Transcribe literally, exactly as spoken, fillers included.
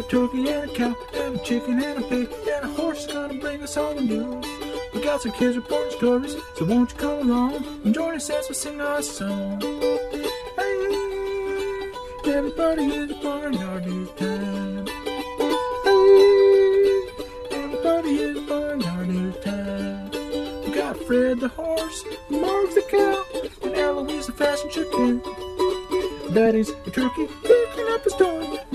turkey and a cow, and a chicken and a pig, and a horse is gonna bring us all the news. We got some kids reporting stories, so won't you come along and join us as we sing our song? Hey, everybody is a barnyard news time. Hey, everybody is a barnyard news time. We got Fred the horse, Marge the cow, and Eloise the fashion chicken. Betty's the turkey picking up a stone.